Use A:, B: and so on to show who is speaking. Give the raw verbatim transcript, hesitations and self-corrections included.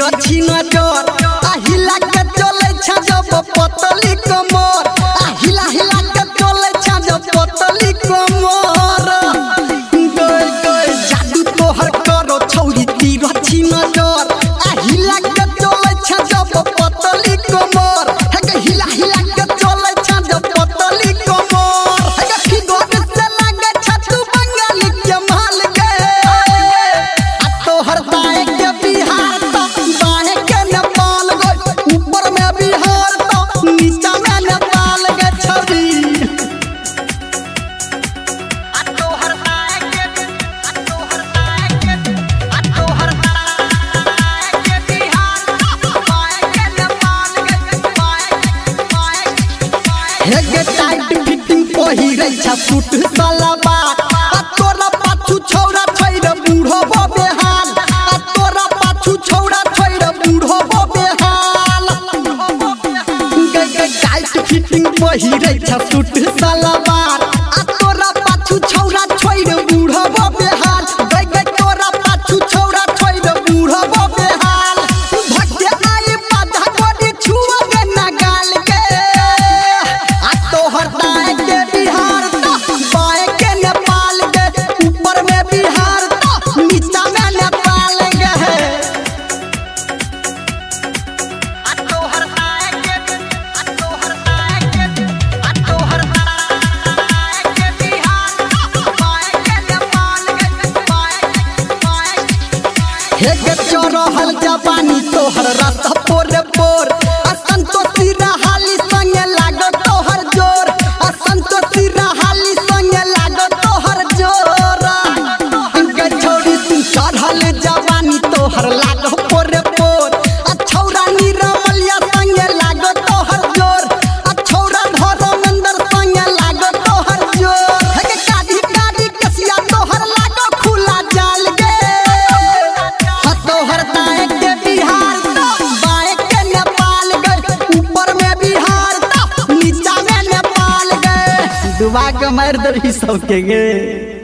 A: तिरछी नजर आ हिला के चले छ जब पतली कमर आ हिला हिला के चले छ जब पतली कमर गए गए जादू तोहर करो छौरी तिरछी नजर आ हिला के चले छ जब पतली कमर हे हिला हिला के चले छ जब पतली कमर हे फिगर से लागे छ तू बंगाली के माल के आ तोहर दाए के बिहार तो बाहे के नेपाल गए ऊपर में बिहार तो नीचा में नेपाल के छवि आ तोहर दाए के आ तोहर दाए के आ तोहर दाए के बिहार तो बाहे के नेपाल के बाहे हे गे टाइट फिटिंग पहिरै छ सूट सलवार आ तोरा पाछू छौरा छैर बूढ़ो बेहाल आ तोरा पाछू छौरा छैर बूढ़ो बेहाल गे गे टाइट फिटिंग पहिरै छ सूट सलवार आ तोरा पाछू छौरा छैर बूढ़ो बेहाल गे गे तोरा पाछू छौरा छैर बूढ़ो बेहाल भक्ते आई बाधा कोडी छुआ के ना गाल के आ तोहर दाए के बिहार तो बाए के नेपाल के ऊपर में बिहार तो नीचा में नेपाल के आ तोहर दाए के आ तोहर दाए के आ तोहर दाए के बिहार तो बाए के नेपाल के बाए हे के चोरहल जवानी तोहर रस पोरे पोर आ संतोषी रहाली संगे लागो तोहर जोर आ संतोषी रहाली संगे लागो तोहर जोर गे छोड़ी तू चढ़ल जवानी तोहर लागो पोरे पोर आ छौरा निरमलिया संगे लागो तोहर जोर आ छौरा धर्मेंद्र संगे लागो तोहर जोर हे गे काढ़ी काढ़ी कसिया तोहर लागो खुला जाल गे आ तोहर दाए के बिहार तो बाए के नेपाल गए ऊपर में बिहार तो नीचा में नेपाल गए डुबा के मार दरी सबके गे।